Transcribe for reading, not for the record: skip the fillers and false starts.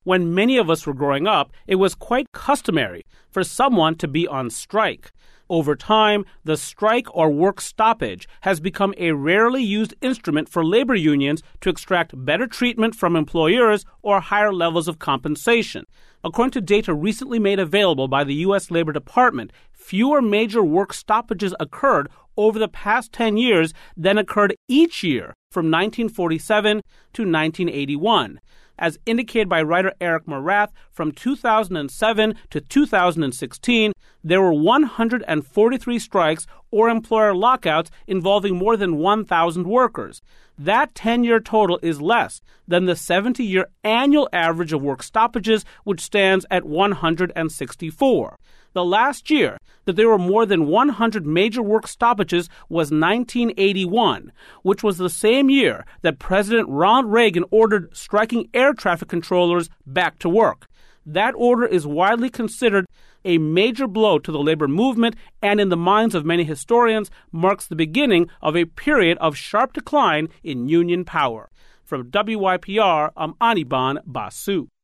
When many of us were growing up, it was quite customary for someone to be on strike. Over time, the strike or work stoppage has become a rarely used instrument for labor unions to extract better treatment from employers or higher levels of compensation. According to data recently made available by the U.S. Labor Department, fewer major work stoppages occurred over the past 10 years than occurred each year from 1947 to 1981. As indicated by writer Eric Morath, from 2007 to 2016, there were 143 strikes or employer lockouts involving more than 1,000 workers. That 10-year total is less than the 70-year annual average of work stoppages, which stands at 164. The last year that there were more than 100 major work stoppages was 1981, which was the same year that President Ronald Reagan ordered striking air traffic controllers back to work. That order is widely considered a major blow to the labor movement and, in the minds of many historians, marks the beginning of a period of sharp decline in union power. From WYPR, I'm Anirban Basu.